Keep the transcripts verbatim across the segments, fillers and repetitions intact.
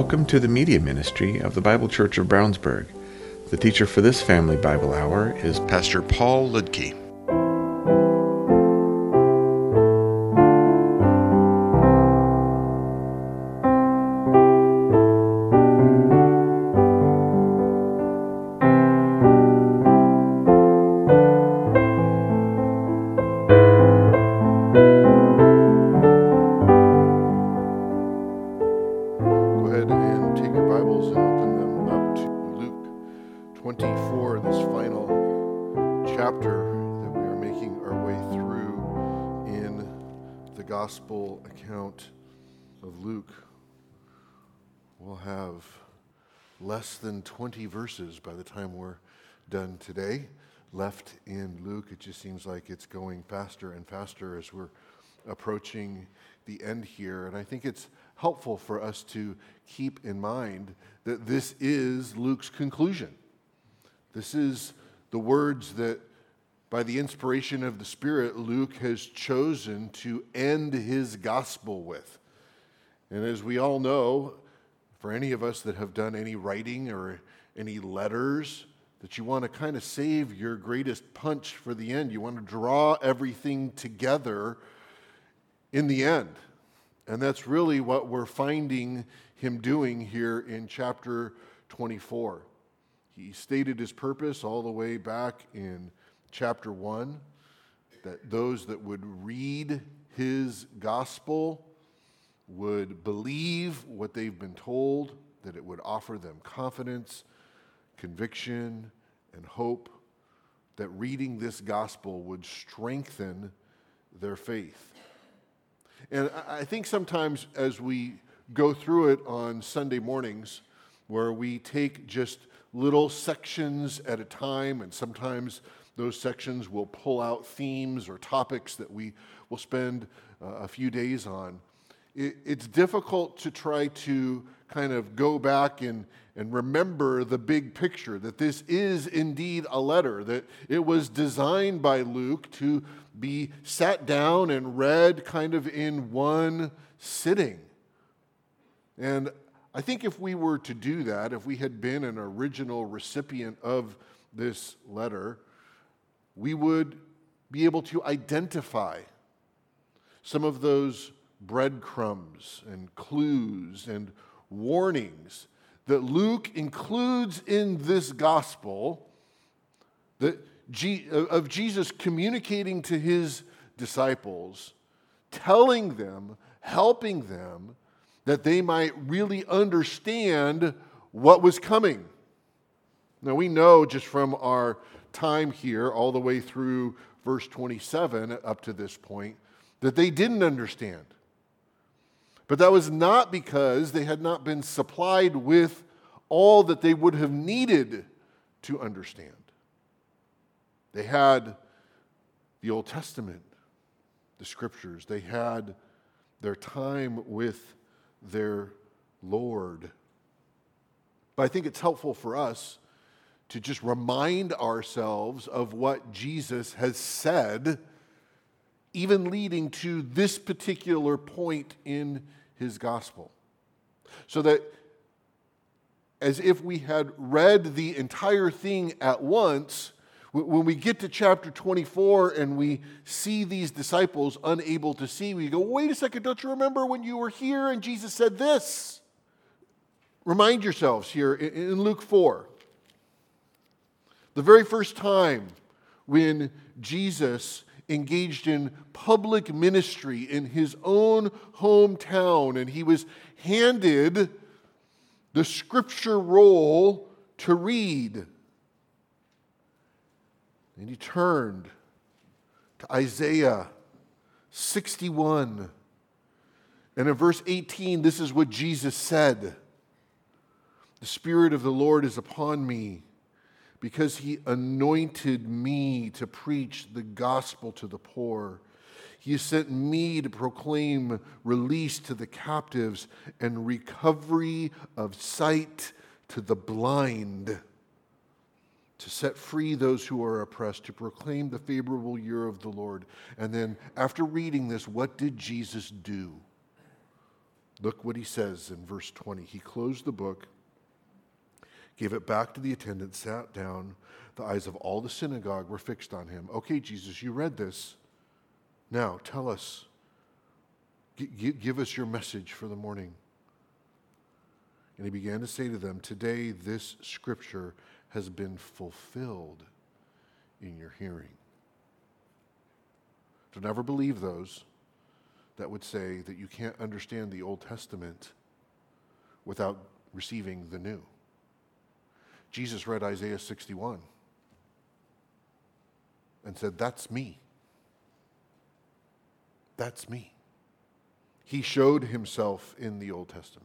Welcome to the media ministry of the Bible Church of Brownsburg. The teacher for this Family Bible Hour is Pastor Paul Ludke. Gospel account of Luke. We'll have less than twenty verses by the time we're done today left in Luke. It just seems like it's going faster and faster as we're approaching the end here. And I think it's helpful for us to keep in mind that this is Luke's conclusion. This is the words that by the inspiration of the Spirit, Luke has chosen to end his gospel with. And as we all know, for any of us that have done any writing or any letters, that you want to kind of save your greatest punch for the end. You want to draw everything together in the end. And that's really what we're finding him doing here in chapter twenty-four. He stated his purpose all the way back in chapter one, that those that would read his gospel would believe what they've been told, that it would offer them confidence, conviction, and hope, that reading this gospel would strengthen their faith. And I think sometimes as we go through it on Sunday mornings, where we take just little sections at a time, and sometimes those sections will pull out themes or topics that we will spend uh, a few days on. It, it's difficult to try to kind of go back and, and remember the big picture, that this is indeed a letter, that it was designed by Luke to be sat down and read kind of in one sitting. And I think if we were to do that, if we had been an original recipient of this letter, we would be able to identify some of those breadcrumbs and clues and warnings that Luke includes in this gospel that G- of Jesus communicating to his disciples, telling them, helping them, that they might really understand what was coming. Now we know just from our time here all the way through verse twenty-seven up to this point that they didn't understand. But that was not because they had not been supplied with all that they would have needed to understand. They had the Old Testament, the Scriptures. They had their time with their Lord. But I think it's helpful for us to just remind ourselves of what Jesus has said, even leading to this particular point in his gospel. So that as if we had read the entire thing at once, when we get to chapter twenty-four and we see these disciples unable to see, we go, wait a second, don't you remember when you were here and Jesus said this? Remind yourselves here in Luke four. The very first time when Jesus engaged in public ministry in his own hometown, and he was handed the scripture roll to read. And he turned to Isaiah sixty-one. And in verse eighteen, this is what Jesus said. The Spirit of the Lord is upon me, because he anointed me to preach the gospel to the poor. He has sent me to proclaim release to the captives and recovery of sight to the blind, to set free those who are oppressed, to proclaim the favorable year of the Lord. And then after reading this, what did Jesus do? Look what he says in verse twenty. He closed the book, gave it back to the attendant, sat down. The eyes of all the synagogue were fixed on him. Okay, Jesus, you read this. Now, tell us. G- give us your message for the morning. And he began to say to them, today this scripture has been fulfilled in your hearing. Don't ever believe those that would say that you can't understand the Old Testament without receiving the new. Jesus read Isaiah sixty-one and said, that's me. That's me. He showed himself in the Old Testament.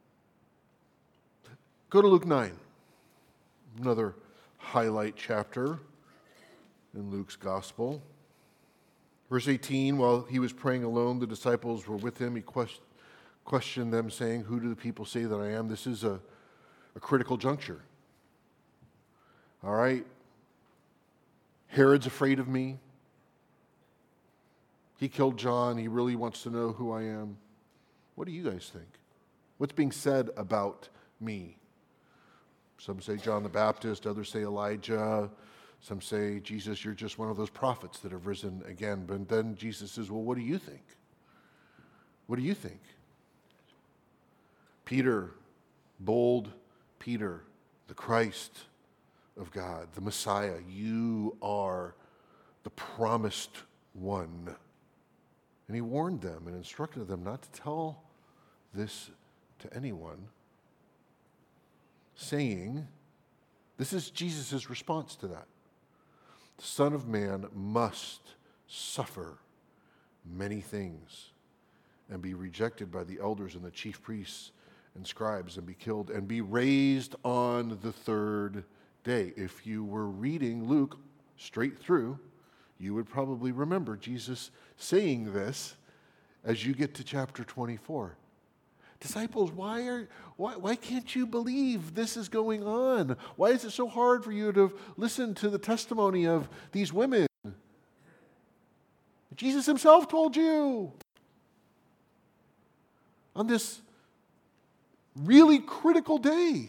Go to Luke nine, another highlight chapter in Luke's gospel. Verse eighteen, while he was praying alone, the disciples were with him. He quest- questioned them, saying, who do the people say that I am? This is a, a critical juncture. All right? Herod's afraid of me. He killed John. He really wants to know who I am. What do you guys think? What's being said about me? Some say John the Baptist. Others say Elijah. Some say, Jesus, you're just one of those prophets that have risen again. But then Jesus says, well, what do you think? What do you think? Peter, bold Peter, the Christ of God, the Messiah, you are the promised one. And he warned them and instructed them not to tell this to anyone, saying, this is Jesus' response to that. The Son of Man must suffer many things and be rejected by the elders and the chief priests and scribes and be killed and be raised on the third day. If you were reading Luke straight through, you would probably remember Jesus saying this as you get to chapter twenty-four. Disciples, why are why, why can't you believe this is going on? Why is it so hard for you to listen to the testimony of these women? Jesus himself told you on this really critical day.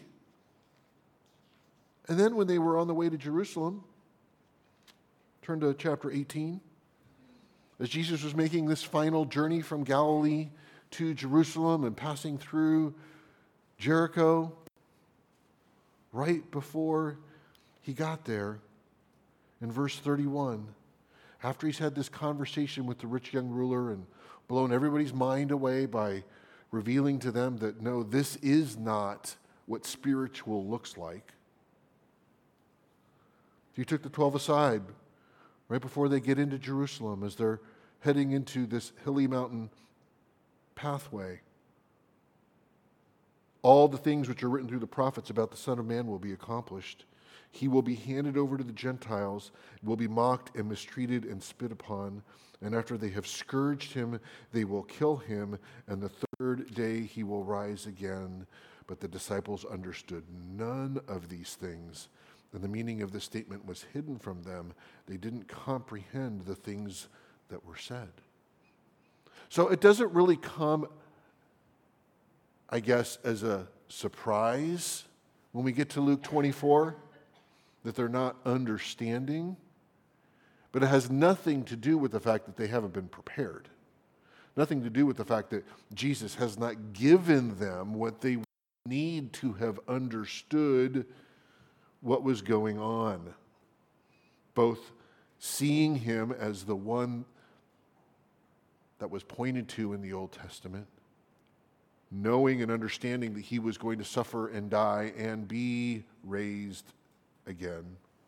And then when they were on the way to Jerusalem, turn to chapter eighteen. As Jesus was making this final journey from Galilee to Jerusalem and passing through Jericho, right before he got there, in verse thirty-one, after he's had this conversation with the rich young ruler and blown everybody's mind away by revealing to them that no, this is not what spiritual looks like, he took the twelve aside right before they get into Jerusalem as they're heading into this hilly mountain pathway. All the things which are written through the prophets about the Son of Man will be accomplished. He will be handed over to the Gentiles, will be mocked and mistreated and spit upon. And after they have scourged him, they will kill him. And the third day he will rise again. But the disciples understood none of these things. And the meaning of this statement was hidden from them. They didn't comprehend the things that were said. So it doesn't really come, I guess, as a surprise when we get to Luke twenty-four that they're not understanding. But it has nothing to do with the fact that they haven't been prepared. Nothing to do with the fact that Jesus has not given them what they need to have understood what was going on. Both seeing him as the one that was pointed to in the Old Testament, knowing and understanding that he was going to suffer and die and be raised again.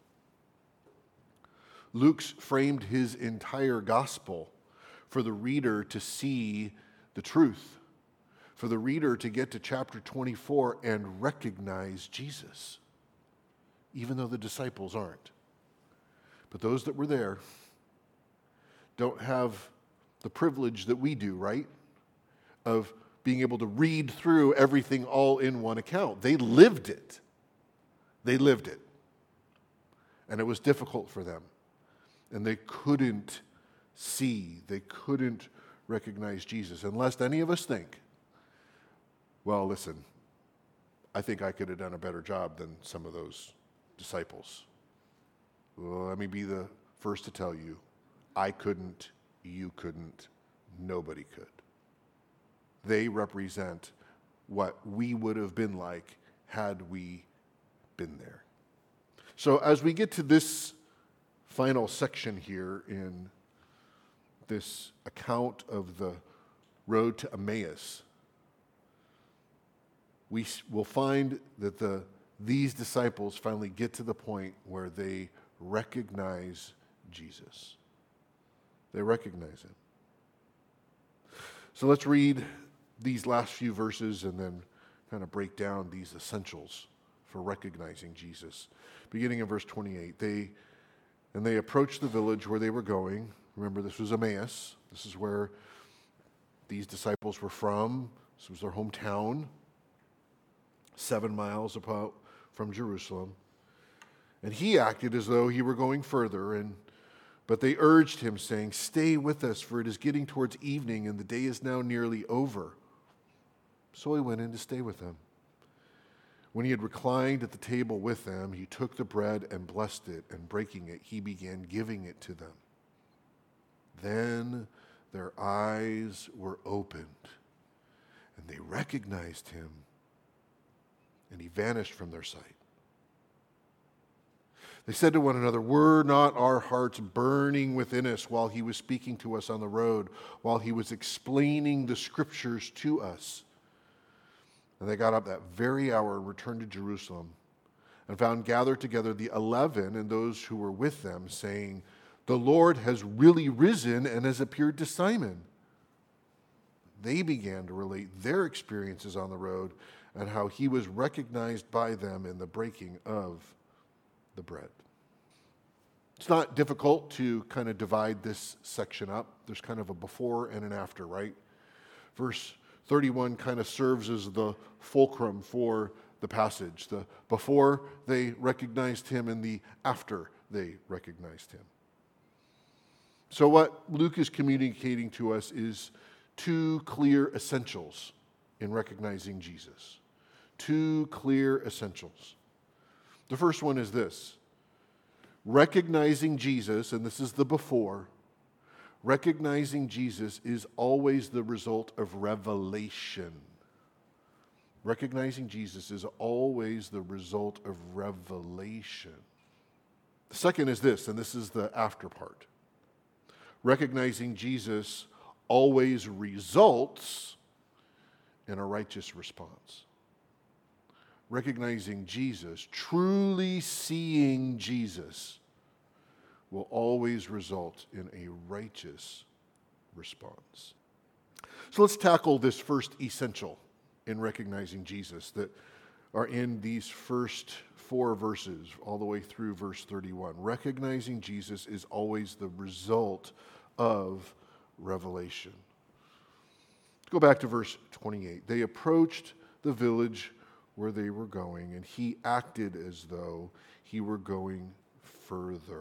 Luke's framed his entire gospel for the reader to see the truth, for the reader to get to chapter twenty-four and recognize Jesus, even though the disciples aren't. But those that were there don't have the privilege that we do, right? Of being able to read through everything all in one account. They lived it. They lived it. And it was difficult for them. And they couldn't see, they couldn't recognize Jesus. And lest any of us think well, listen, I think I could have done a better job than some of those disciples. Well, let me be the first to tell you, I couldn't, you couldn't, nobody could. They represent what we would have been like had we been there. So as we get to this final section here in this account of the road to Emmaus, we will find that the these disciples finally get to the point where they recognize Jesus. They recognize him. So let's read these last few verses and then kind of break down these essentials for recognizing Jesus. Beginning in verse twenty-eight, they and they approached the village where they were going. Remember, this was Emmaus. This is where these disciples were from. This was their hometown, seven miles apart from Jerusalem. And he acted as though he were going further, and but they urged him, saying, "Stay with us, for it is getting towards evening, and the day is now nearly over." So he went in to stay with them. When he had reclined at the table with them, he took the bread and blessed it, and breaking it, he began giving it to them. Then their eyes were opened, and they recognized him, and he vanished from their sight. They said to one another, "Were not our hearts burning within us while he was speaking to us on the road, while he was explaining the scriptures to us?" And they got up that very hour and returned to Jerusalem, and found gathered together the eleven and those who were with them, saying, "The Lord has really risen and has appeared to Simon." They began to relate their experiences on the road and how he was recognized by them in the breaking of the bread. It's not difficult to kind of divide this section up. There's kind of a before and an after, right? Verse thirty-one kind of serves as the fulcrum for the passage. The before they recognized him and the after they recognized him. So what Luke is communicating to us is two clear essentials in recognizing Jesus. Two clear essentials. The first one is this: recognizing Jesus, and this is the before, recognizing Jesus is always the result of revelation. Recognizing Jesus is always the result of revelation. The second is this, and this is the after part. Recognizing Jesus always results in a righteous response. Recognizing Jesus, truly seeing Jesus, will always result in a righteous response. So let's tackle this first essential in recognizing Jesus that are in these first four verses, all the way through verse thirty-one. Recognizing Jesus is always the result of revelation. Go back to verse twenty-eight. They approached the village where they were going, and he acted as though he were going further.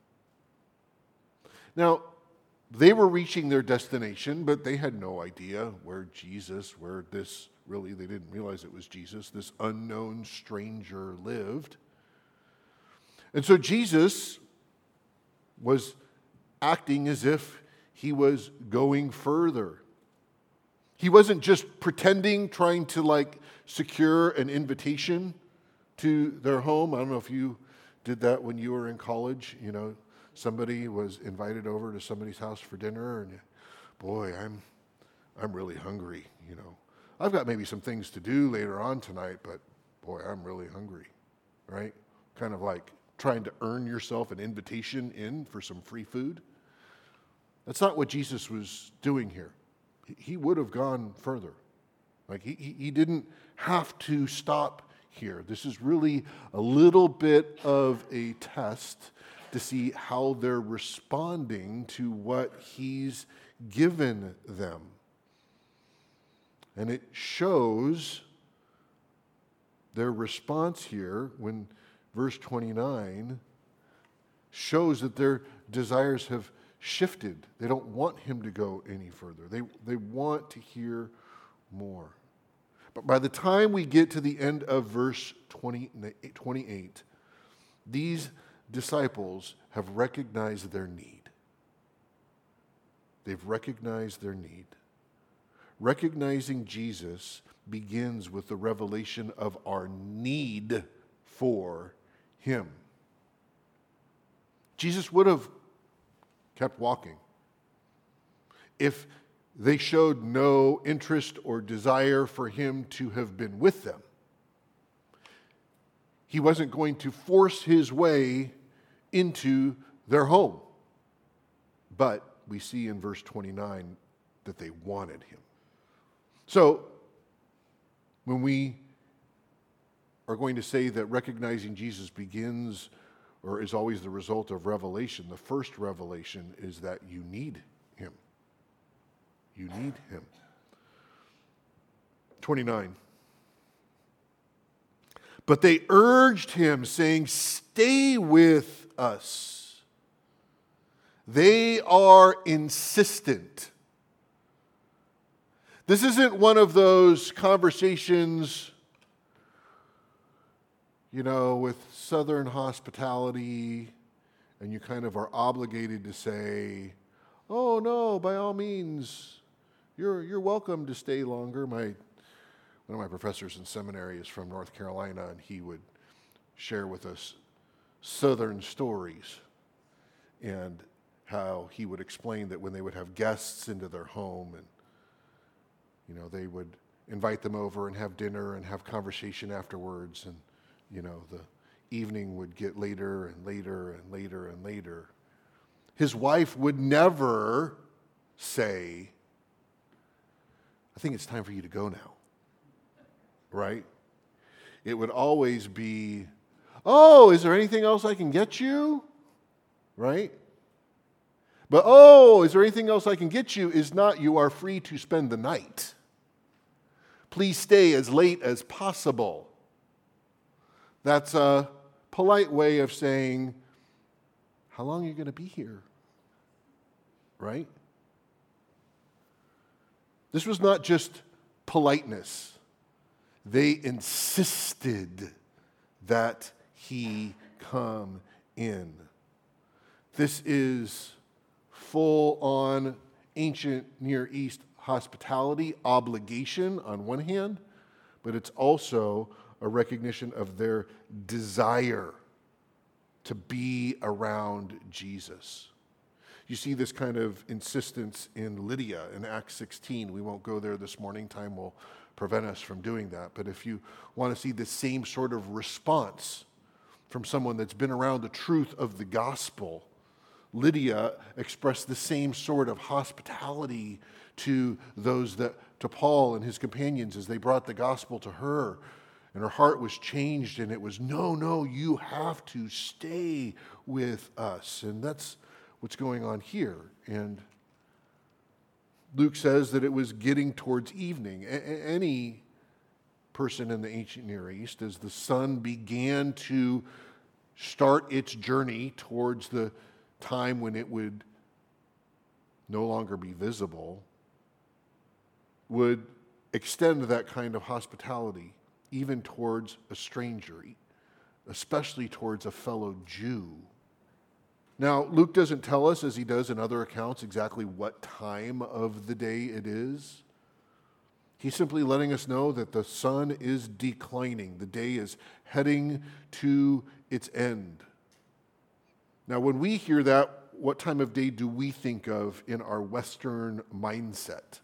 Now, they were reaching their destination, but they had no idea where Jesus, where this, really, they didn't realize it was Jesus, this unknown stranger lived. And so Jesus was acting as if he was going further. He wasn't just pretending, trying to like secure an invitation to their home. I don't know if you did that when you were in college. You know, somebody was invited over to somebody's house for dinner, and boy, I'm I'm really hungry. You know, I've got maybe some things to do later on tonight, but boy, I'm really hungry, right? Kind of like trying to earn yourself an invitation in for some free food. That's not what Jesus was doing here. He would have gone further. Like he, he didn't have to stop here. This is really a little bit of a test to see how they're responding to what he's given them. And it shows their response here when verse twenty-nine shows that their desires have shifted. They don't want him to go any further. They, they want to hear more. But by the time we get to the end of verse twenty, twenty-eight, these disciples have recognized their need. They've recognized their need. Recognizing Jesus begins with the revelation of our need for him. Jesus would have kept walking if they showed no interest or desire for him to have been with them. He wasn't going to force his way into their home. But we see in verse twenty-nine that they wanted him. So, when we are going to say that recognizing Jesus begins or is always the result of revelation, the first revelation is that you need him. You need him. twenty-nine. But they urged him, saying, "Stay with us." They are insistent. This isn't one of those conversations, you know, with Southern hospitality, and you kind of are obligated to say, "Oh no, by all means, you're you're welcome to stay longer." My one of my professors in seminary is from North Carolina, and he would share with us Southern stories, and how he would explain that when they would have guests into their home, and you know, they would invite them over and have dinner and have conversation afterwards, and you know, the evening would get later and later and later and later. His wife would never say, "I think it's time for you to go now." Right? It would always be, "Oh, is there anything else I can get you?" Right? But, "Oh, is there anything else I can get you?" is not, "You are free to spend the night. Please stay as late as possible." That's a polite way of saying, "How long are you going to be here?" Right? This was not just politeness. They insisted that he come in. This is full-on ancient Near East hospitality obligation on one hand, but it's also a recognition of their desire to be around Jesus. You see this kind of insistence in Lydia in Acts sixteen. We won't go there this morning. Time will prevent us from doing that. But if you want to see the same sort of response from someone that's been around the truth of the gospel, Lydia expressed the same sort of hospitality to those that, to Paul and his companions as they brought the gospel to her. And her heart was changed, and it was, "No, no, you have to stay with us." And that's what's going on here. And Luke says that it was getting towards evening. A- any person in the ancient Near East, as the sun began to start its journey towards the time when it would no longer be visible, would extend that kind of hospitality even towards a stranger, especially towards a fellow Jew. Now, Luke doesn't tell us, as he does in other accounts, exactly what time of the day it is. He's simply letting us know that the sun is declining. The day is heading to its end. Now, when we hear that, what time of day do we think of in our Western mindset?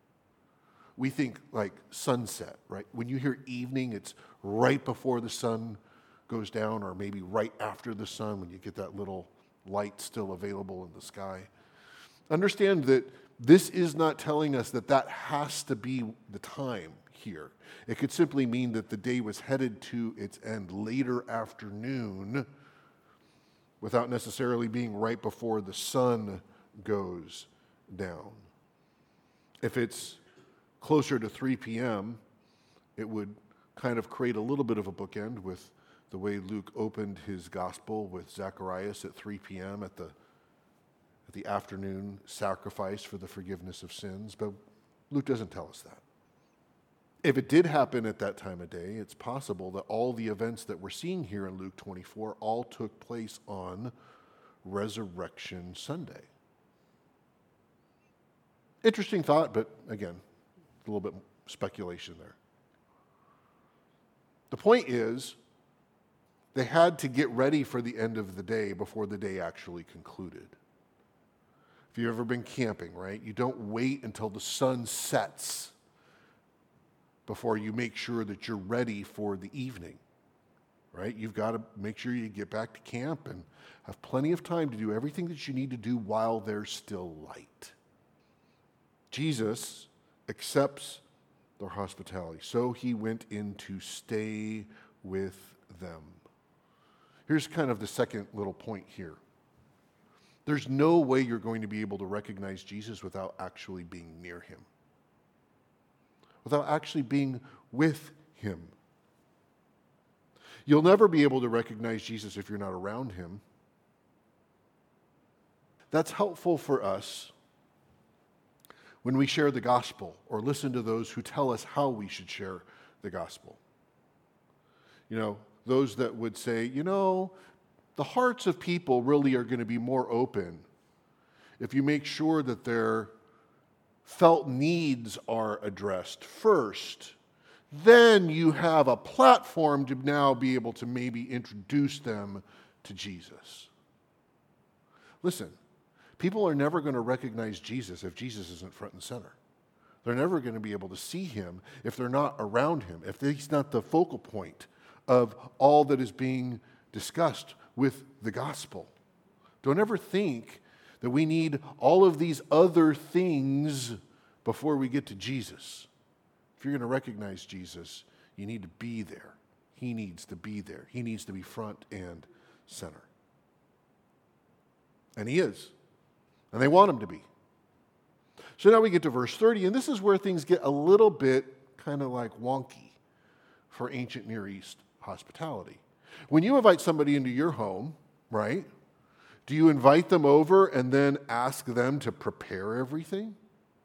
We think like sunset, right? When you hear evening, it's right before the sun goes down, or maybe right after the sun when you get that little light still available in the sky. Understand that this is not telling us that that has to be the time here. It could simply mean that the day was headed to its end later afternoon, without necessarily being right before the sun goes down. If it's closer to three p.m., it would kind of create a little bit of a bookend with the way Luke opened his gospel with Zacharias at three p.m. at the at the afternoon sacrifice for the forgiveness of sins. But Luke doesn't tell us that. If it did happen at that time of day, it's possible that all the events that we're seeing here in Luke twenty-four all took place on Resurrection Sunday. Interesting thought, but again, a little bit speculation there. The point is, they had to get ready for the end of the day before the day actually concluded. If you've ever been camping, right, you don't wait until the sun sets before you make sure that you're ready for the evening, right? You've got to make sure you get back to camp and have plenty of time to do everything that you need to do while there's still light. Jesus accepts their hospitality, so he went in to stay with them. Here's kind of the second little point here. There's no way you're going to be able to recognize Jesus without actually being near him, without actually being with him. You'll never be able to recognize Jesus if you're not around him. That's helpful for us when we share the gospel or listen to those who tell us how we should share the gospel. You know, those that would say, you know, the hearts of people really are going to be more open if you make sure that their felt needs are addressed first. Then you have a platform to now be able to maybe introduce them to Jesus. Listen, people are never going to recognize Jesus if Jesus isn't front and center. They're never going to be able to see him if they're not around him, if he's not the focal point of all that is being discussed with the gospel. Don't ever think that we need all of these other things before we get to Jesus. If you're going to recognize Jesus, you need to be there. He needs to be there. He needs to be front and center. And he is. And they want him to be. So now we get to verse thirty, and this is where things get a little bit kind of like wonky for ancient Near East hospitality. When you invite somebody into your home, right, do you invite them over and then ask them to prepare everything?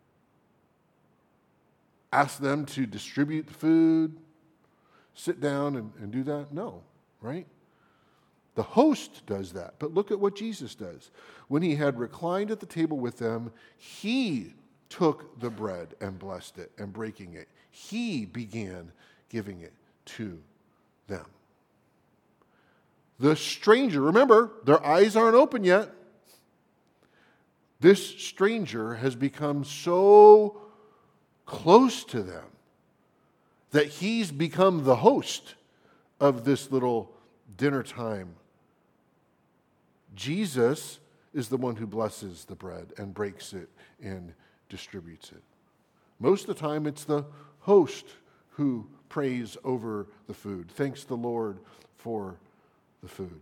Ask them to distribute the food, sit down and, and do that? No, right? The host does that. But look at what Jesus does. When he had reclined at the table with them, he took the bread and blessed it, and breaking it, he began giving it to them. The stranger, remember, their eyes aren't open yet. This stranger has become so close to them that he's become the host of this little dinner time. Jesus is the one who blesses the bread and breaks it and distributes it. Most of the time, it's the host who prays over the food. Thanks the Lord for the food.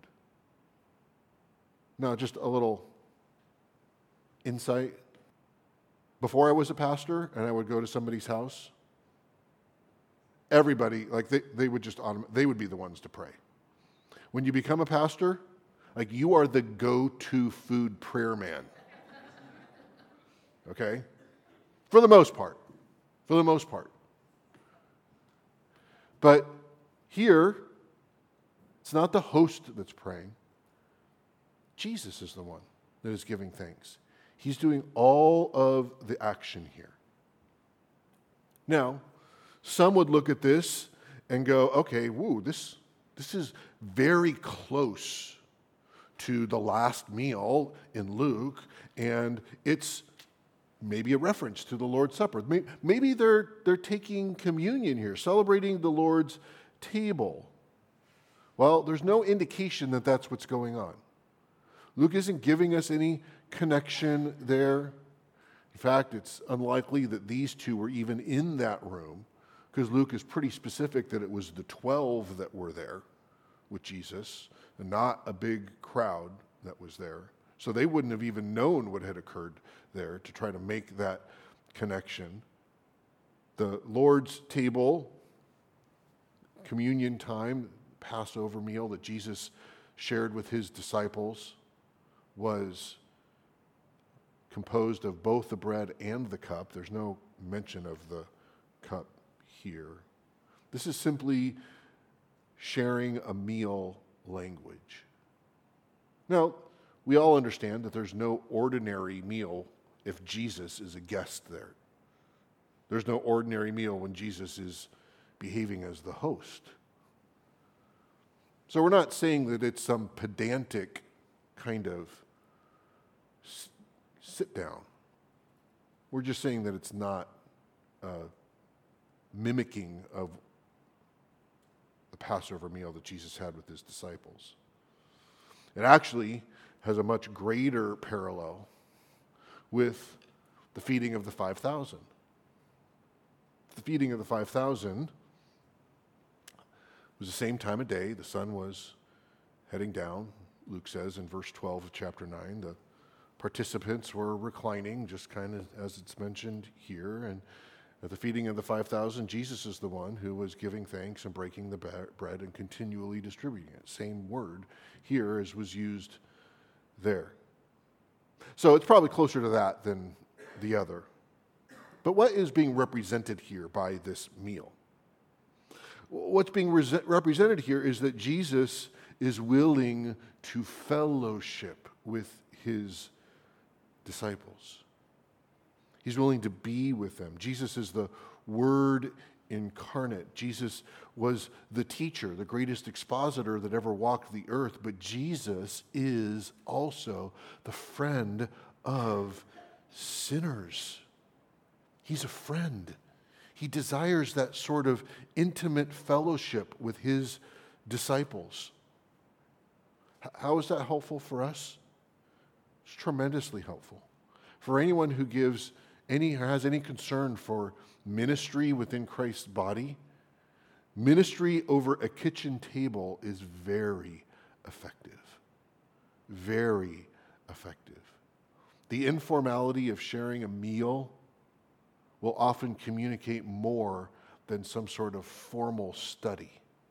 Now, just a little insight. Before I was a pastor and I would go to somebody's house, everybody, like they, they would just, autom- they would be the ones to pray. When you become a pastor, like you are the go-to food prayer man. Okay? For the most part. For the most part. But here, it's not the host that's praying. Jesus is the one that is giving thanks. He's doing all of the action here. Now, some would look at this and go, okay, woo, this, this is very close to the last meal in Luke, and it's maybe a reference to the Lord's Supper. Maybe they're, they're taking communion here, celebrating the Lord's table. Well, there's no indication that that's what's going on. Luke isn't giving us any connection there. In fact, it's unlikely that these two were even in that room, because Luke is pretty specific that it was the twelve that were there with Jesus, and not a big crowd that was there. So they wouldn't have even known what had occurred there to try to make that connection. The Lord's table, communion time, Passover meal that Jesus shared with his disciples was composed of both the bread and the cup. There's no mention of the cup here. This is simply sharing a meal language. Now, we all understand that there's no ordinary meal if Jesus is a guest there. There's no ordinary meal when Jesus is behaving as the host. So we're not saying that it's some pedantic kind of sit down. We're just saying that it's not uh, mimicking of the Passover meal that Jesus had with his disciples. It actually has a much greater parallel with the feeding of the five thousand. The feeding of the five thousand was the same time of day. The sun was heading down. Luke says in verse twelve of chapter nine, the participants were reclining, just kind of as it's mentioned here. And at the feeding of the five thousand, Jesus is the one who was giving thanks and breaking the bread and continually distributing it. Same word here as was used there. So it's probably closer to that than the other. But what is being represented here by this meal? What's being re- represented here is that Jesus is willing to fellowship with his disciples. He's willing to be with them. Jesus is the Word incarnate. Jesus was the teacher, the greatest expositor that ever walked the earth, but Jesus is also the friend of sinners. He's a friend. He desires that sort of intimate fellowship with his disciples. How is that helpful for us? It's tremendously helpful. For anyone who gives any, has any concern for ministry within Christ's body, ministry over a kitchen table is very effective. Very effective. The informality of sharing a meal will often communicate more than some sort of formal study.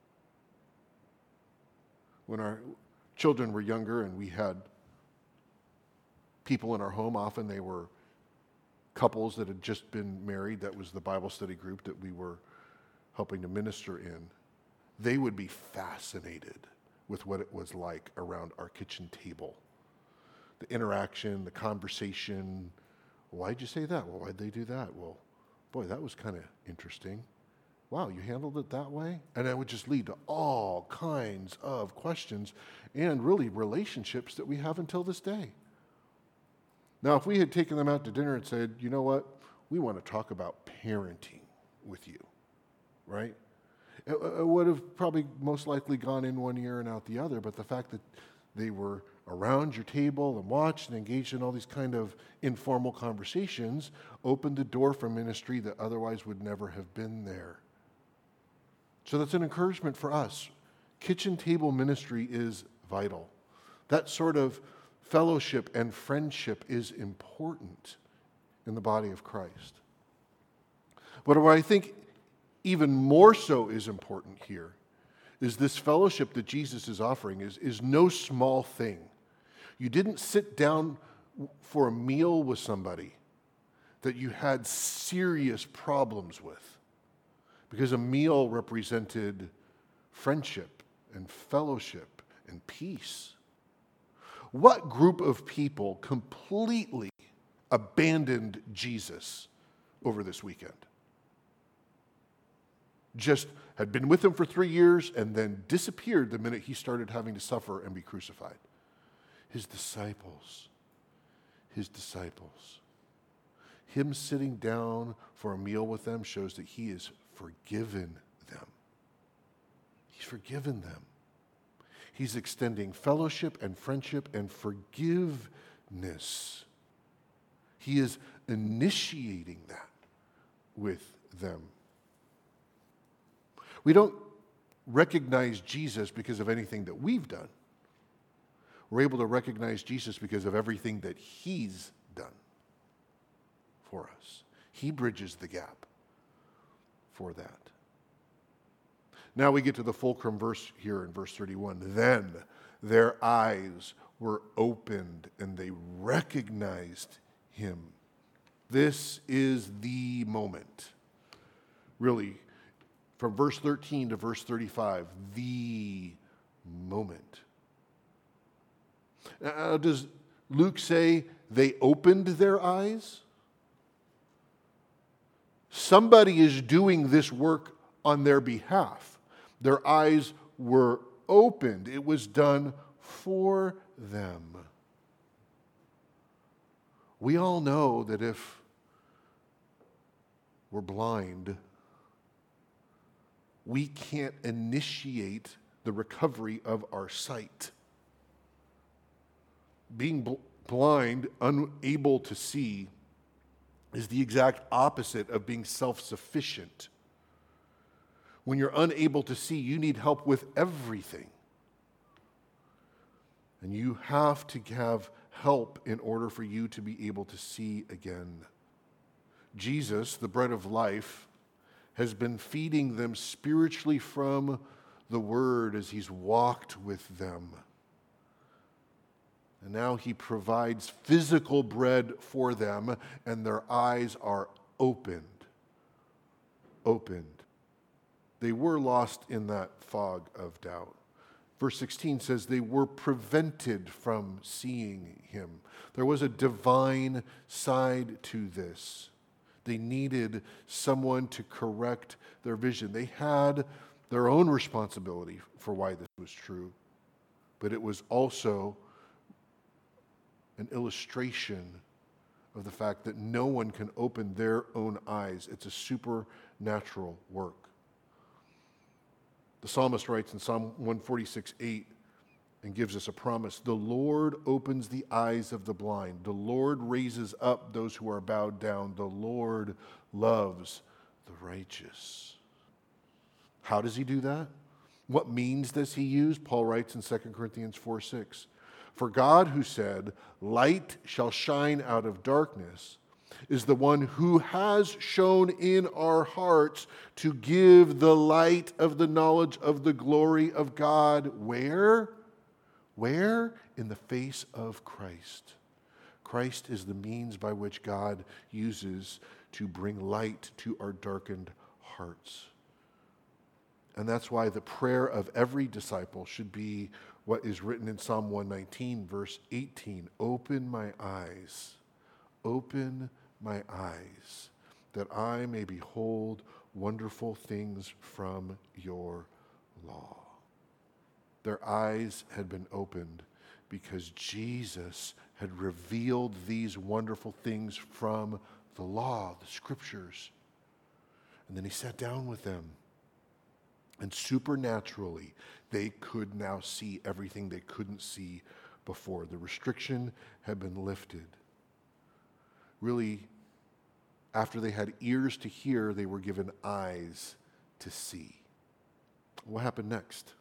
When our children were younger and we had people in our home, often they were couples that had just been married. That was the Bible study group that we were helping to minister in. They would be fascinated with what it was like around our kitchen table. The interaction, the conversation. Why'd you say that? Well, why'd they do that? Well, boy, that was kind of interesting. Wow, you handled it that way? And that would just lead to all kinds of questions and really relationships that we have until this day. Now, if we had taken them out to dinner and said, you know what, we want to talk about parenting with you, right? It, it would have probably most likely gone in one ear and out the other, but the fact that they were around your table and watched and engaged in all these kind of informal conversations opened the door for ministry that otherwise would never have been there. So that's an encouragement for us. Kitchen table ministry is vital. That sort of fellowship and friendship is important in the body of Christ. But what I think even more so is important here is this fellowship that Jesus is offering is, is no small thing. You didn't sit down for a meal with somebody that you had serious problems with, because a meal represented friendship and fellowship and peace. What group of people completely abandoned Jesus over this weekend? Just had been with him for three years and then disappeared the minute he started having to suffer and be crucified. His disciples. His disciples. Him sitting down for a meal with them shows that he has forgiven them. He's forgiven them. He's extending fellowship and friendship and forgiveness. He is initiating that with them. We don't recognize Jesus because of anything that we've done. We're able to recognize Jesus because of everything that he's done for us. He bridges the gap for that. Now we get to the fulcrum verse here in verse thirty-one. Then their eyes were opened and they recognized him. This is the moment, really, From verse thirteen to verse thirty-five, the moment. Now, does Luke say they opened their eyes? Somebody is doing this work on their behalf. Their eyes were opened. It was done for them. We all know that if we're blind, we can't initiate the recovery of our sight. Being bl- blind, unable to see, is the exact opposite of being self-sufficient. When you're unable to see, you need help with everything. And you have to have help in order for you to be able to see again. Jesus, the bread of life, has been feeding them spiritually from the Word as he's walked with them. And now he provides physical bread for them, and their eyes are opened. Opened. They were lost in that fog of doubt. Verse sixteen says they were prevented from seeing him. There was a divine side to this. They needed someone to correct their vision. They had their own responsibility for why this was true, but it was also an illustration of the fact that no one can open their own eyes. It's a supernatural work. The psalmist writes in Psalm one forty-six, eight, and gives us a promise. The Lord opens the eyes of the blind. The Lord raises up those who are bowed down. The Lord loves the righteous. How does he do that? What means does he use? Paul writes in Second Corinthians four, six. For God, who said, light shall shine out of darkness, is the one who has shone in our hearts to give the light of the knowledge of the glory of God. Where? Where? In the face of Christ. Christ is the means by which God uses to bring light to our darkened hearts. And that's why the prayer of every disciple should be what is written in Psalm one nineteen, verse eighteen. Open my eyes, open my eyes, that I may behold wonderful things from your law. Their eyes had been opened because Jesus had revealed these wonderful things from the law, the scriptures. And then he sat down with them. And supernaturally, they could now see everything they couldn't see before. The restriction had been lifted. Really, after they had ears to hear, they were given eyes to see. What happened next?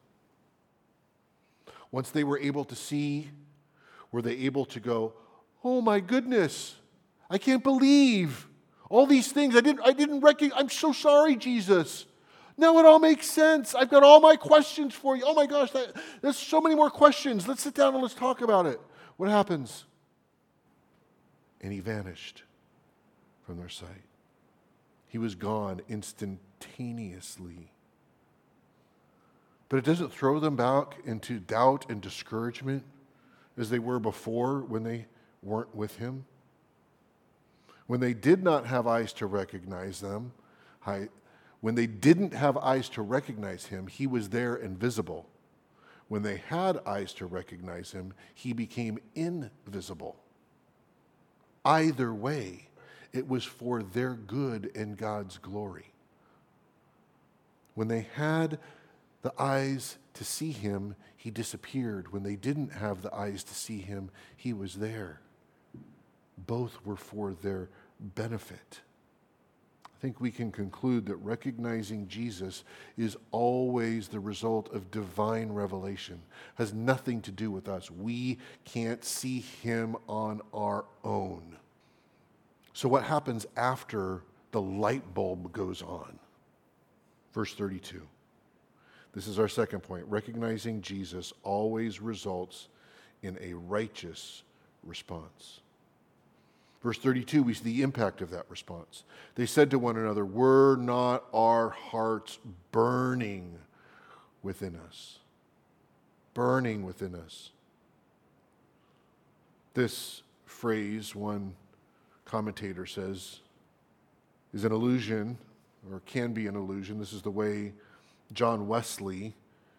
Once they were able to see, were they able to go, oh my goodness, I can't believe all these things. I didn't, I didn't recognize, I'm so sorry, Jesus. Now it all makes sense. I've got all my questions for you. Oh my gosh, that, there's so many more questions. Let's sit down and let's talk about it. What happens? And he vanished from their sight. He was gone instantaneously. But it doesn't throw them back into doubt and discouragement as they were before when they weren't with him. When they did not have eyes to recognize them, when they didn't have eyes to recognize him, he was there and visible. When they had eyes to recognize him, he became invisible. Either way, it was for their good and God's glory. When they had the eyes to see him, he disappeared. When they didn't have the eyes to see him, he was there. Both were for their benefit. I think we can conclude that recognizing Jesus is always the result of divine revelation. It has nothing to do with us. We can't see him on our own. So what happens after the light bulb goes on? Verse thirty-two. This is our second point. Recognizing Jesus always results in a righteous response. Verse thirty-two, we see the impact of that response. They said to one another, "Were not our hearts burning within us?" Burning within us. This phrase, one commentator says, is an allusion, or can be an allusion. This is the way John Wesley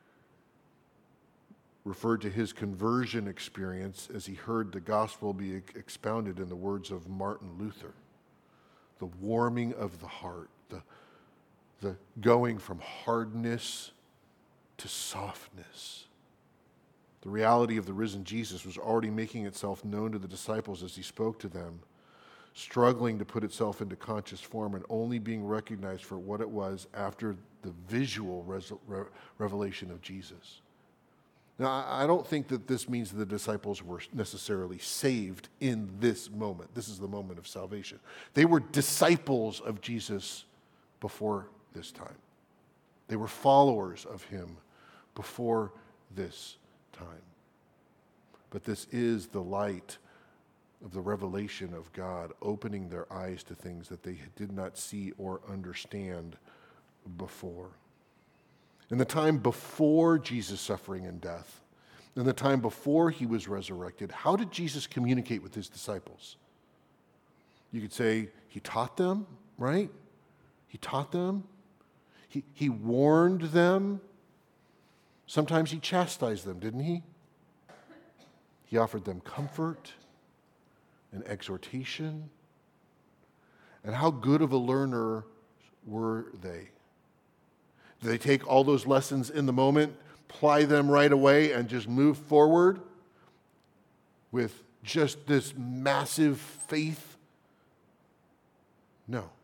referred to his conversion experience as he heard the gospel be expounded in the words of Martin Luther. The warming of the heart, the, the going from hardness to softness. The reality of the risen Jesus was already making itself known to the disciples as he spoke to them, struggling to put itself into conscious form and only being recognized for what it was after the visual res- re- revelation of Jesus. Now, I don't think that this means that the disciples were necessarily saved in this moment. This is the moment of salvation. They were disciples of Jesus before this time. They were followers of him before this time. But this is the light of the revelation of God, opening their eyes to things that they did not see or understand before. In the time before Jesus' suffering and death, in the time before he was resurrected, how did Jesus communicate with his disciples? You could say he taught them, right? He taught them. He, he warned them. Sometimes he chastised them, didn't he? He offered them comfort and exhortation. And how good of a learner were they? Do they take all those lessons in the moment, apply them right away, and just move forward with just this massive faith? No.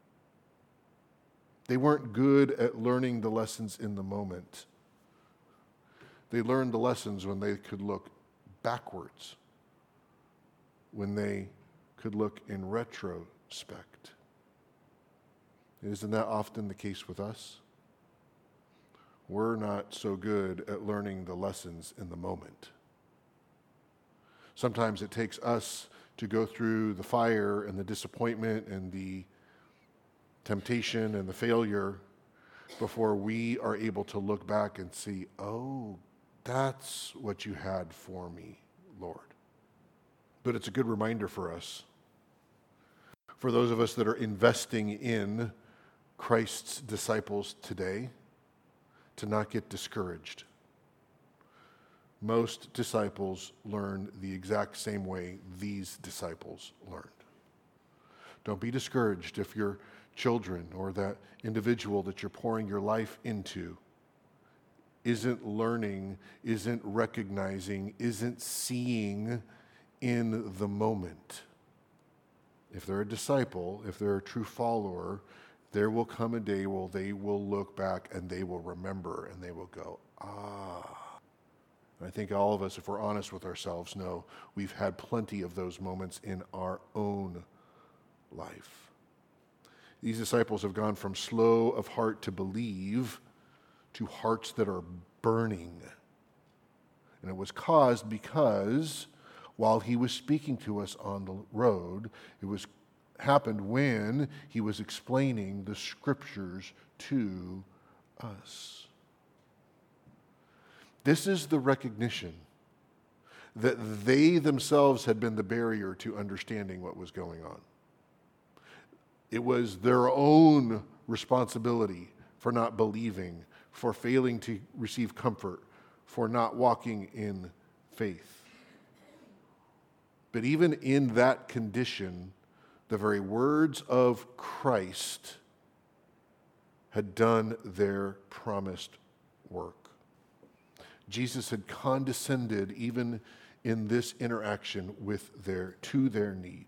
They weren't good at learning the lessons in the moment. They learned the lessons when they could look backwards, when they could look in retrospect. Isn't that often the case with us? We're not so good at learning the lessons in the moment. Sometimes it takes us to go through the fire and the disappointment and the temptation and the failure before we are able to look back and see, oh, that's what you had for me, Lord. But it's a good reminder for us, for those of us that are investing in Christ's disciples today, to not get discouraged. Most disciples learn the exact same way these disciples learned. Don't be discouraged if your children or that individual that you're pouring your life into isn't learning, isn't recognizing, isn't seeing in the moment. If they're a disciple, if they're a true follower, there will come a day where they will look back and they will remember and they will go, ah. And I think all of us, if we're honest with ourselves, know we've had plenty of those moments in our own life. These disciples have gone from slow of heart to believe to hearts that are burning. And it was caused because while he was speaking to us on the road, it was happened when he was explaining the scriptures to us. This is the recognition that they themselves had been the barrier to understanding what was going on. It was their own responsibility for not believing, for failing to receive comfort, for not walking in faith. But even in that condition, the very words of Christ had done their promised work. Jesus had condescended even in this interaction with their to their need.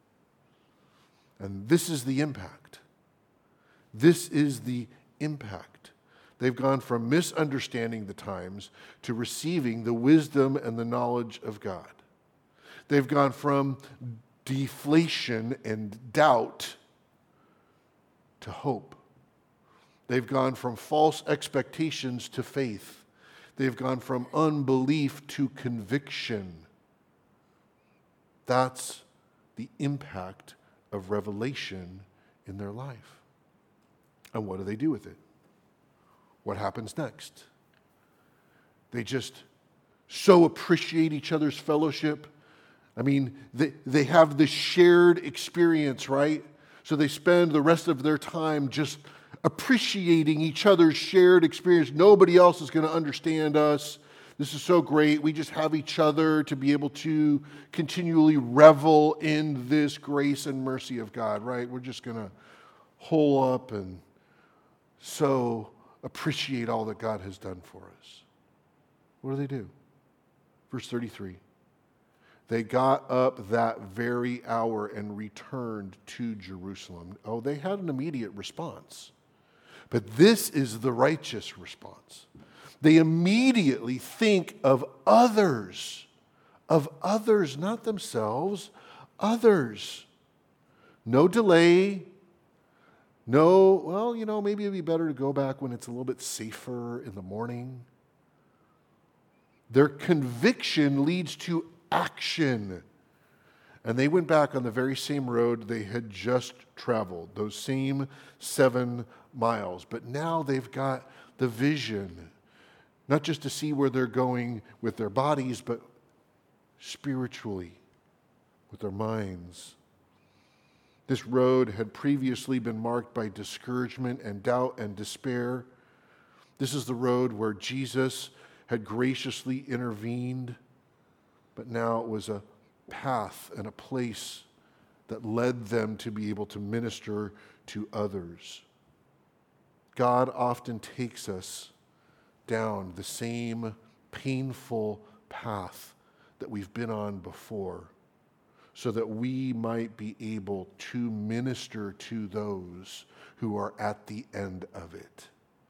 And this is the impact. This is the impact. They've gone from misunderstanding the times to receiving the wisdom and the knowledge of God. They've gone from deflation and doubt to hope. They've gone from false expectations to faith. They've gone from unbelief to conviction. That's the impact of revelation in their life. And what do they do with it? What happens next? They just so appreciate each other's fellowship. I mean, they, they have this shared experience, right? So they spend the rest of their time just appreciating each other's shared experience. Nobody else is going to understand us. This is so great. We just have each other to be able to continually revel in this grace and mercy of God, right? We're just going to hole up and so appreciate all that God has done for us. What do they do? Verse thirty-three. They got up that very hour and returned to Jerusalem. Oh, they had an immediate response. But this is the righteous response. They immediately think of others, of others, not themselves, others. No delay. No, well, you know, maybe it'd be better to go back when it's a little bit safer in the morning. Their conviction leads to action. And they went back on the very same road they had just traveled, those same seven miles. But now they've got the vision, not just to see where they're going with their bodies, but spiritually, with their minds. This road had previously been marked by discouragement and doubt and despair. This is the road where Jesus had graciously intervened, but now it was a path and a place that led them to be able to minister to others. God often takes us down the same painful path that we've been on before, so that we might be able to minister to those who are at the end of it,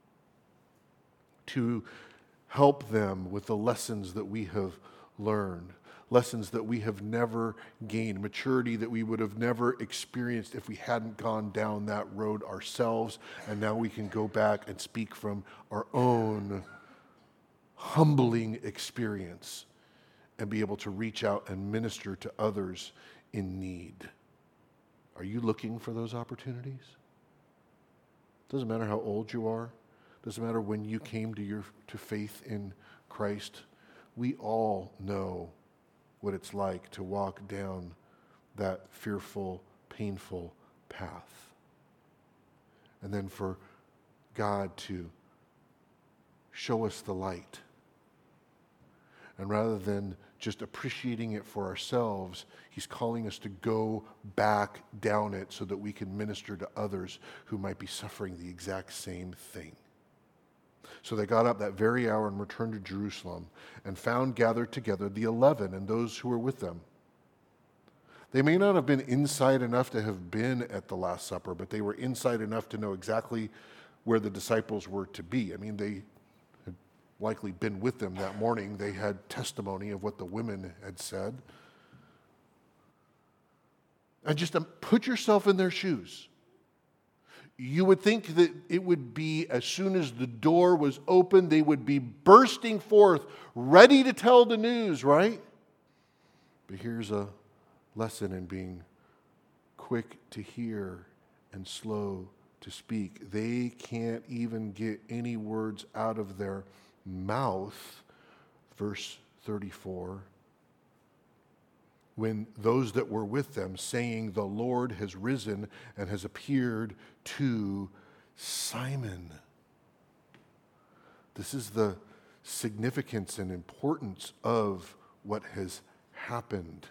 to help them with the lessons that we have learned, lessons that we have never gained, maturity that we would have never experienced if we hadn't gone down that road ourselves, and now we can go back and speak from our own humbling experience and be able to reach out and minister to others in need. Are you looking for those opportunities? Doesn't matter how old you are. Doesn't matter when you came to your to faith in Christ. We all know what it's like to walk down that fearful, painful path. And then for God to show us the light. And rather than just appreciating it for ourselves, he's calling us to go back down it so that we can minister to others who might be suffering the exact same thing. So they got up that very hour and returned to Jerusalem and found gathered together the eleven and those who were with them. They may not have been inside enough to have been at the Last Supper, but they were inside enough to know exactly where the disciples were to be. I mean, they had likely been with them that morning. They had testimony of what the women had said. And just um, put yourself in their shoes. You would think that it would be as soon as the door was open, they would be bursting forth, ready to tell the news, right? But here's a lesson in being quick to hear and slow to speak. They can't even get any words out of their mouth. Verse thirty-four. When those that were with them, saying, "The Lord has risen and has appeared to Simon." This is the significance and importance of what has happened.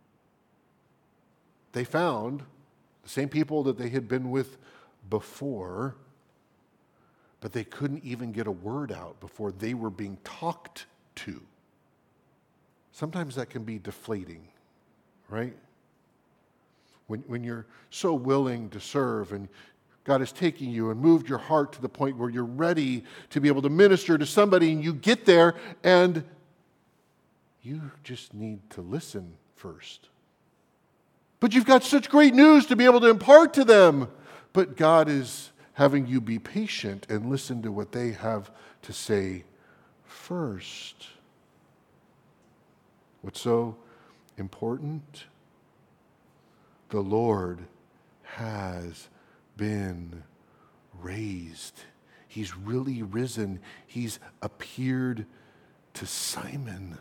They found the same people that they had been with before, but they couldn't even get a word out before they were being talked to. Sometimes that can be deflating. Right? When, when you're so willing to serve and God is taking you and moved your heart to the point where you're ready to be able to minister to somebody, and you get there and you just need to listen first. But you've got such great news to be able to impart to them. But God is having you be patient and listen to what they have to say first. What's so important? The Lord has been raised. He's really risen. He's appeared to Simon.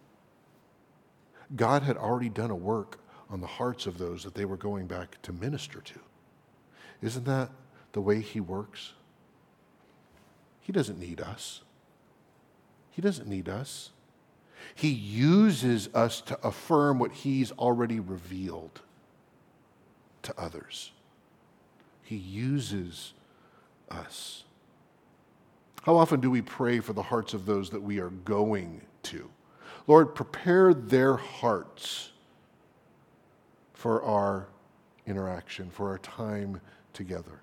God had already done a work on the hearts of those that they were going back to minister to. Isn't that the way he works? He doesn't need us. He doesn't need us. He uses us to affirm what he's already revealed to others. He uses us. How often do we pray for the hearts of those that we are going to? Lord, prepare their hearts for our interaction, for our time together.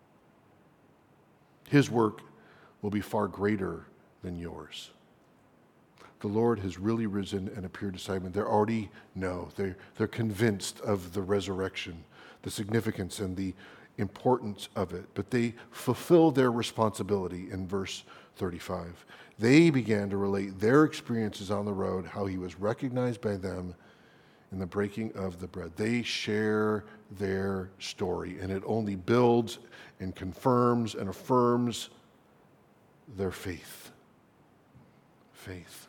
His work will be far greater than yours. The Lord has really risen and appeared to Simon. They already know. They're, they're convinced of the resurrection, the significance and the importance of it. But they fulfill their responsibility in verse thirty-five. They began to relate their experiences on the road, how he was recognized by them in the breaking of the bread. They share their story, and it only builds and confirms and affirms their faith. Faith.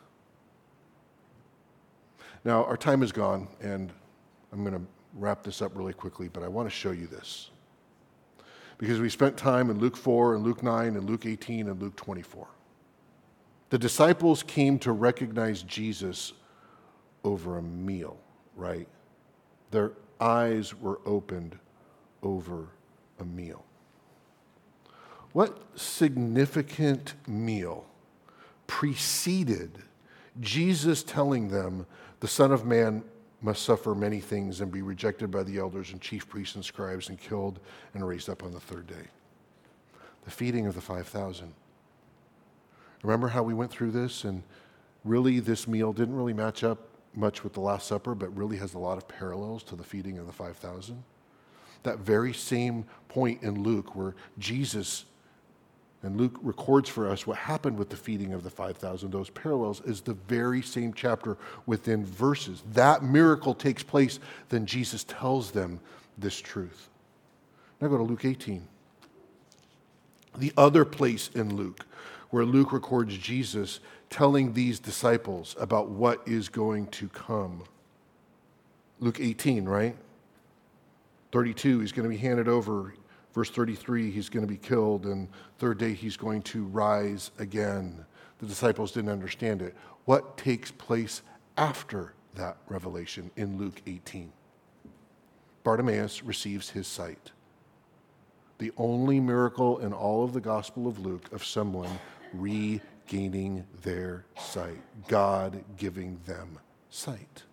Now, our time is gone, and I'm going to wrap this up really quickly, but I want to show you this. Because we spent time in Luke four and Luke nine and Luke eighteen and Luke twenty-four. The disciples came to recognize Jesus over a meal, right? Their eyes were opened over a meal. What significant meal preceded Jesus telling them the Son of Man must suffer many things and be rejected by the elders and chief priests and scribes and killed and raised up on the third day? The feeding of the five thousand. Remember how we went through this, and really this meal didn't really match up much with the Last Supper, but really has a lot of parallels to the feeding of the five thousand. That very same point in Luke where Jesus, and Luke records for us what happened with the feeding of the five thousand, those parallels, is the very same chapter within verses. That miracle takes place, then Jesus tells them this truth. Now go to Luke eighteen. The other place in Luke where Luke records Jesus telling these disciples about what is going to come. Luke eighteen, right? thirty-two, he's going to be handed over. Verse thirty-three, he's going to be killed, and third day he's going to rise again. The disciples didn't understand it. What takes place after that revelation in Luke eighteen? Bartimaeus receives his sight. The only miracle in all of the Gospel of Luke of someone regaining their sight. God giving them sight.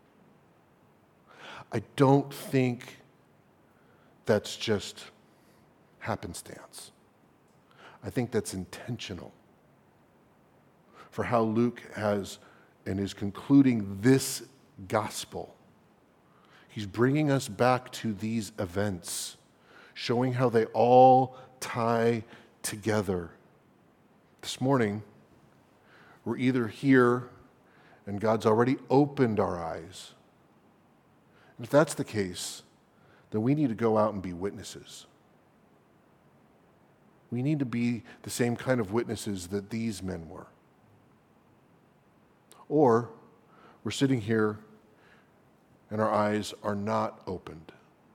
I don't think that's just happenstance. I think that's intentional for how Luke has and is concluding this gospel. He's bringing us back to these events, showing how they all tie together. This morning, we're either here and God's already opened our eyes. And if that's the case, then we need to go out and be witnesses. We need to be the same kind of witnesses that these men were. Or we're sitting here and our eyes are not opened.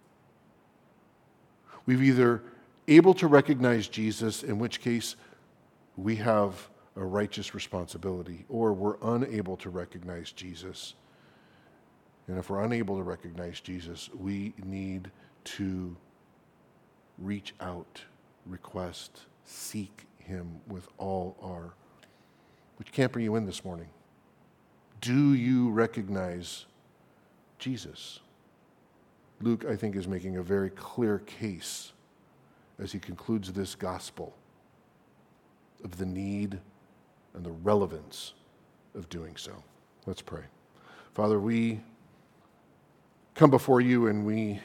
We've either able to recognize Jesus, in which case we have a righteous responsibility, or we're unable to recognize Jesus. And if we're unable to recognize Jesus, we need to reach out, request, seek him with all our... Which camp are you in this morning? Do you recognize Jesus? Luke, I think, is making a very clear case as he concludes this gospel of the need and the relevance of doing so. Let's pray. Father, we come before you and we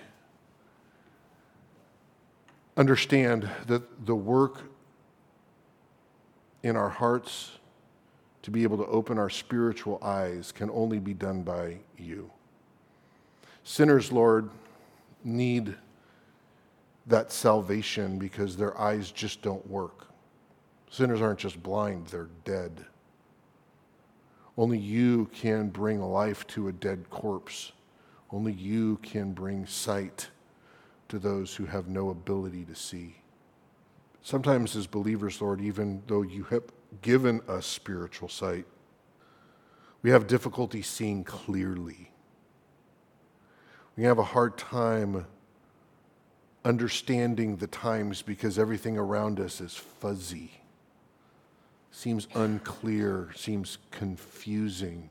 understand that the work in our hearts to be able to open our spiritual eyes can only be done by you. Sinners, Lord, need that salvation because their eyes just don't work. Sinners aren't just blind, they're dead. Only you can bring life to a dead corpse. Only you can bring sight to those who have no ability to see. Sometimes as believers, Lord, even though you have given us spiritual sight, we have difficulty seeing clearly. We have a hard time understanding the times because everything around us is fuzzy, seems unclear, seems confusing.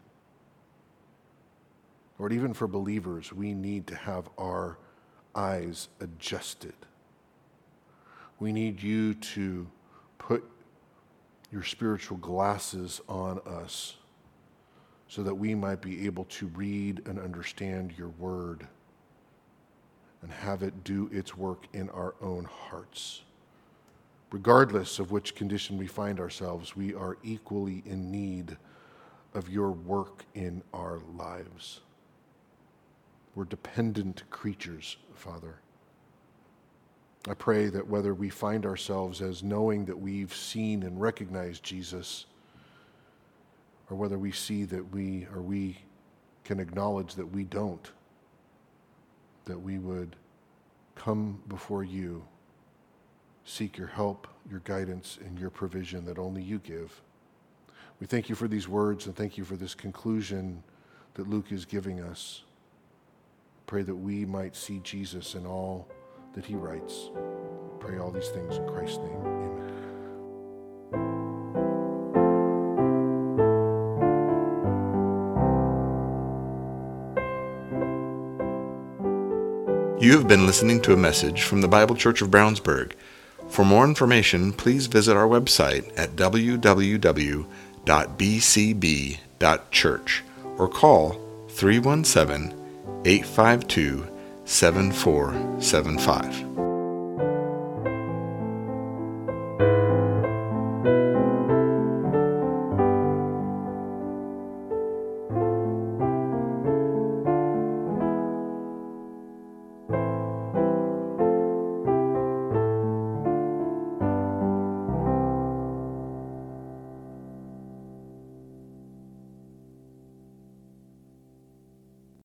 Lord, even for believers, we need to have our eyes adjusted. We need you to put your spiritual glasses on us so that we might be able to read and understand your word and have it do its work in our own hearts. Regardless of which condition we find ourselves, we are equally in need of your work in our lives. We're dependent creatures, Father. I pray that whether we find ourselves as knowing that we've seen and recognized Jesus, or whether we see that we, or we can acknowledge that we don't, that we would come before you, seek your help, your guidance, and your provision that only you give. We thank you for these words and thank you for this conclusion that Luke is giving us. Pray that we might see Jesus in all that he writes. Pray all these things in Christ's name. Amen. You have been listening to a message from the Bible Church of Brownsburg. For more information, please visit our website at w w w dot b c b dot church or call three one seven, eight five two, seven four seven five.